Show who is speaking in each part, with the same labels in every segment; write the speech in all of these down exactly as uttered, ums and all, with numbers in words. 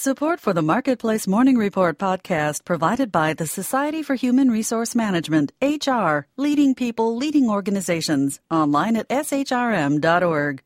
Speaker 1: Support for the Marketplace Morning Report podcast provided by the Society for Human Resource Management, H R, leading people, leading organizations, online at s h r m dot org.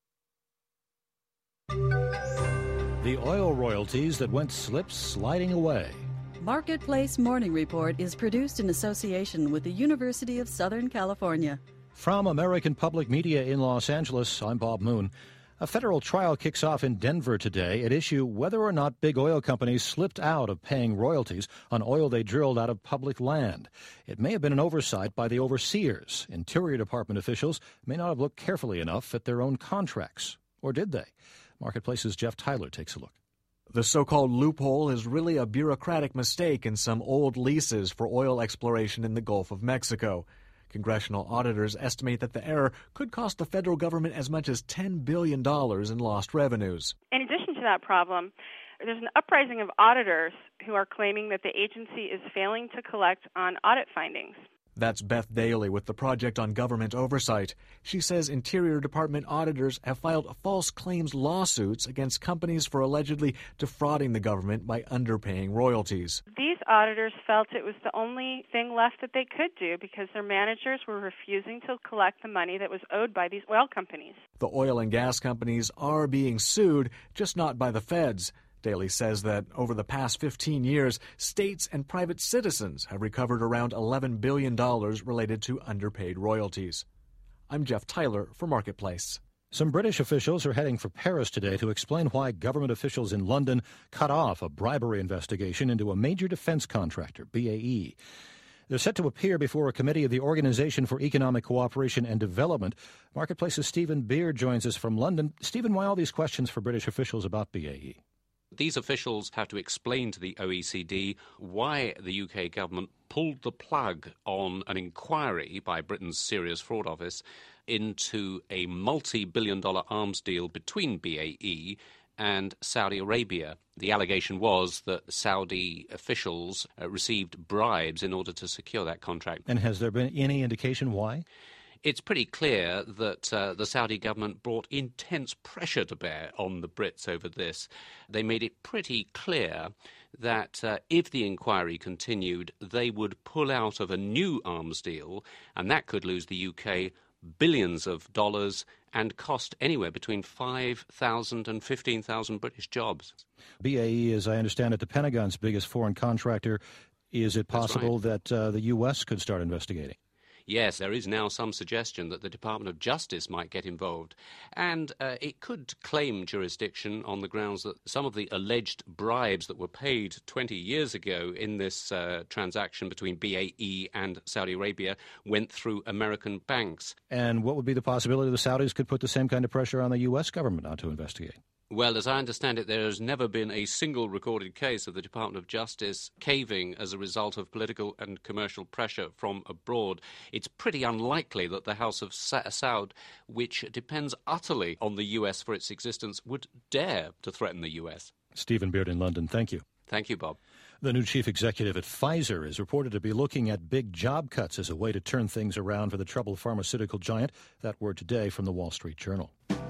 Speaker 2: The oil royalties that went slip sliding away.
Speaker 1: Marketplace Morning Report is produced in association with the University of Southern California.
Speaker 2: From American Public Media in Los Angeles, I'm Bob Moon. A federal trial kicks off in Denver today at issue whether or not big oil companies slipped out of paying royalties on oil they drilled out of public land. It may have been an oversight by the overseers. Interior Department officials may not have looked carefully enough at their own contracts. Or did they? Marketplace's Jeff Tyler takes a look.
Speaker 3: The so-called loophole is really a bureaucratic mistake in some old leases for oil exploration in the Gulf of Mexico. Congressional auditors estimate that the error could cost the federal government as much as ten billion dollars in lost revenues.
Speaker 4: In addition to that problem, there's an uprising of auditors who are claiming that the agency is failing to collect on audit findings.
Speaker 3: That's Beth Daly with the Project on Government Oversight. She says Interior Department auditors have filed false claims lawsuits against companies for allegedly defrauding the government by underpaying royalties.
Speaker 4: These auditors felt it was the only thing left that they could do because their managers were refusing to collect the money that was owed by these oil companies.
Speaker 3: The oil and gas companies are being sued, just not by the feds. Daly says that over the past fifteen years, states and private citizens have recovered around eleven billion dollars related to underpaid royalties. I'm Jeff Tyler for Marketplace.
Speaker 2: Some British officials are heading for Paris today to explain why government officials in London cut off a bribery investigation into a major defense contractor, B A E. They're set to appear before a committee of the Organization for Economic Cooperation and Development. Marketplace's Stephen Beard joins us from London. Stephen, why all these questions for British officials about B A E?
Speaker 5: These officials have to explain to the O E C D why the U K government pulled the plug on an inquiry by Britain's Serious Fraud Office into a multi-billion dollar arms deal between B A E and Saudi Arabia. The allegation was that Saudi officials uh, received bribes in order to secure that contract.
Speaker 2: And has there been any indication why?
Speaker 5: It's pretty clear that uh, the Saudi government brought intense pressure to bear on the Brits over this. They made it pretty clear that uh, if the inquiry continued, they would pull out of a new arms deal, and that could lose the U K billions of dollars and cost anywhere between five thousand and fifteen thousand British jobs.
Speaker 2: B A E, as I understand it, the Pentagon's biggest foreign contractor. Is it possible right. that uh, the U S could start investigating?
Speaker 5: Yes, there is now some suggestion that the Department of Justice might get involved, and uh, it could claim jurisdiction on the grounds that some of the alleged bribes that were paid twenty years ago in this uh, transaction between B A E and Saudi Arabia went through American banks.
Speaker 2: And what would be the possibility the Saudis could put the same kind of pressure on the U S government now to investigate?
Speaker 5: Well, as I understand it, there has never been a single recorded case of the Department of Justice caving as a result of political and commercial pressure from abroad. It's pretty unlikely that the House of Sa- Saud, which depends utterly on the U S for its existence, would dare to threaten the U S.
Speaker 2: Stephen Beard in London, thank you.
Speaker 5: Thank you, Bob.
Speaker 2: The new chief executive at Pfizer is reported to be looking at big job cuts as a way to turn things around for the troubled pharmaceutical giant. That word today from the Wall Street Journal.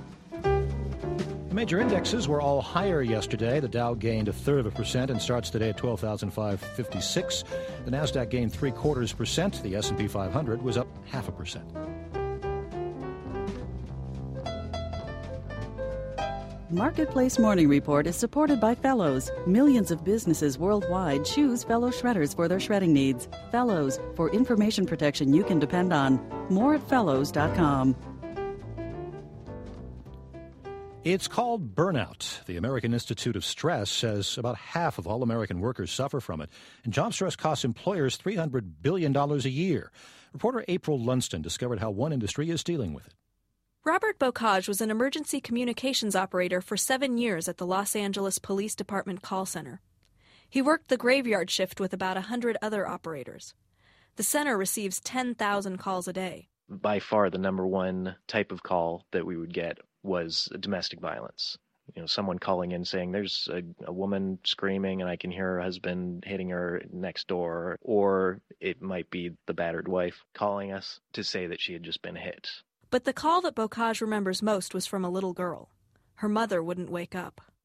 Speaker 2: The major indexes were all higher yesterday. The Dow gained a third of a percent and starts today at twelve thousand five hundred fifty-six. The Nasdaq gained three quarters percent. The S and P five hundred was up half a percent.
Speaker 1: Marketplace Morning Report is supported by Fellows. Millions of businesses worldwide choose Fellow shredders for their shredding needs. Fellows, for information protection you can depend on. More at fellows dot com.
Speaker 2: It's called burnout. The American Institute of Stress says about half of all American workers suffer from it, and job stress costs employers three hundred billion dollars a year. Reporter April Lunston discovered how one industry is dealing with it.
Speaker 6: Robert Bocage was an emergency communications operator for seven years at the Los Angeles Police Department call center. He worked the graveyard shift with about one hundred other operators. The center receives ten thousand calls a day.
Speaker 7: By far the number one type of call that we would get was domestic violence. You know, someone calling in saying there's a, a woman screaming and I can hear her husband hitting her next door, or it might be the battered wife calling us to say that she had just been hit.
Speaker 6: But the call that Bocage remembers most was from a little girl. Her mother wouldn't wake up.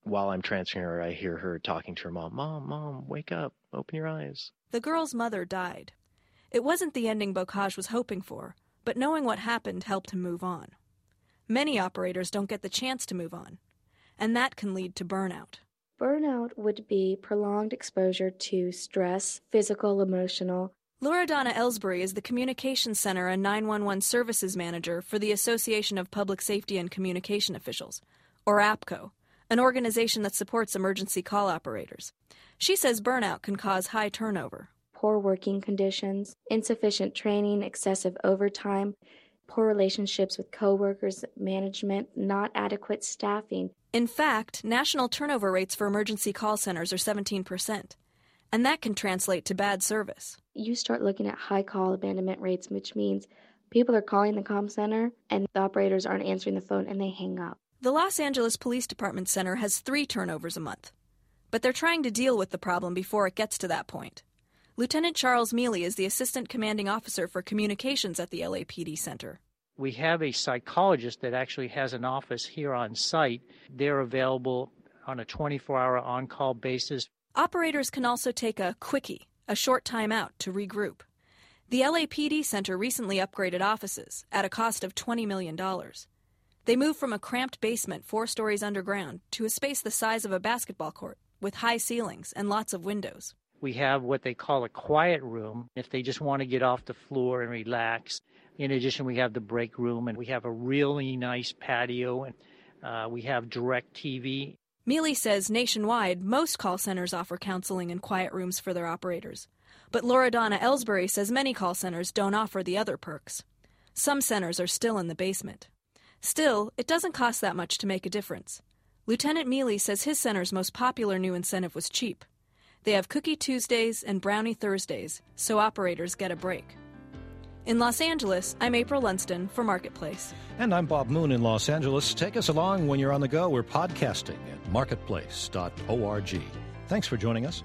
Speaker 7: while I'm transferring her, I hear her talking to her mom. Mom, Mom, wake up. Open your eyes.
Speaker 6: The girl's mother died. It wasn't the ending Bocage was hoping for, but knowing what happened helped him move on. Many operators don't get the chance to move on, and that can lead to burnout.
Speaker 8: Burnout would be prolonged exposure to stress, physical, emotional.
Speaker 6: Loredana Ellsbury is the Communications Center and nine one one Services Manager for the Association of Public Safety and Communication Officials, or APCO, an organization that supports emergency call operators. She says burnout can cause high turnover.
Speaker 8: Poor working conditions, insufficient training, excessive overtime, poor relationships with coworkers, management, not adequate staffing.
Speaker 6: In fact, national turnover rates for emergency call centers are seventeen percent, and that can translate to bad service.
Speaker 8: You start looking at high call abandonment rates, which means people are calling the comm center and the operators aren't answering the phone and they hang up.
Speaker 6: The Los Angeles Police Department Center has three turnovers a month, but they're trying to deal with the problem before it gets to that point. Lieutenant Charles Mealy is the Assistant Commanding Officer for Communications at the L A P D Center.
Speaker 9: We have a psychologist that actually has an office here on site. They're available on a twenty-four hour on-call basis.
Speaker 6: Operators can also take a quickie, a short time out, to regroup. The L A P D Center recently upgraded offices at a cost of twenty million dollars. They moved from a cramped basement four stories underground to a space the size of a basketball court with high ceilings and lots of windows.
Speaker 9: We have what they call a quiet room if they just want to get off the floor and relax. In addition, we have the break room, and we have a really nice patio, and uh, we have direct T V.
Speaker 6: Mealy says nationwide, most call centers offer counseling and quiet rooms for their operators. But Loredana Ellsbury says many call centers don't offer the other perks. Some centers are still in the basement. Still, it doesn't cost that much to make a difference. Lieutenant Mealy says his center's most popular new incentive was cheap. They have Cookie Tuesdays and Brownie Thursdays, so operators get a break. In Los Angeles, I'm April Lunston for Marketplace.
Speaker 2: And I'm Bob Moon in Los Angeles. Take us along when you're on the go. We're podcasting at marketplace dot org. Thanks for joining us.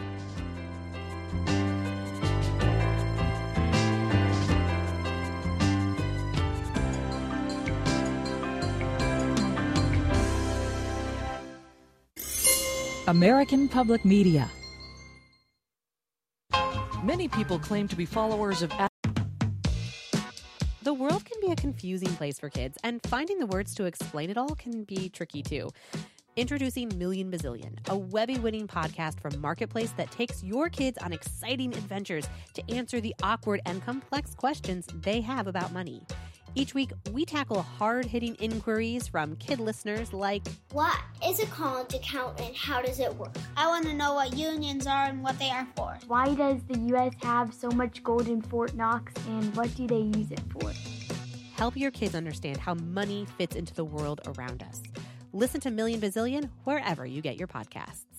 Speaker 10: American Public Media. Many people claim to be followers of...
Speaker 11: The world can be a confusing place for kids, and finding the words to explain it all can be tricky too. Introducing Million Bazillion, a Webby-winning podcast from Marketplace that takes your kids on exciting adventures to answer the awkward and complex questions they have about money. Each week, we tackle hard-hitting inquiries from kid listeners like,
Speaker 12: what is a college account and how does it work? I want to know what unions are and what they are for.
Speaker 13: Why does the U S have so much gold in Fort Knox and what do they use it for?
Speaker 11: Help your kids understand how money fits into the world around us. Listen to Million Bazillion wherever you get your podcasts.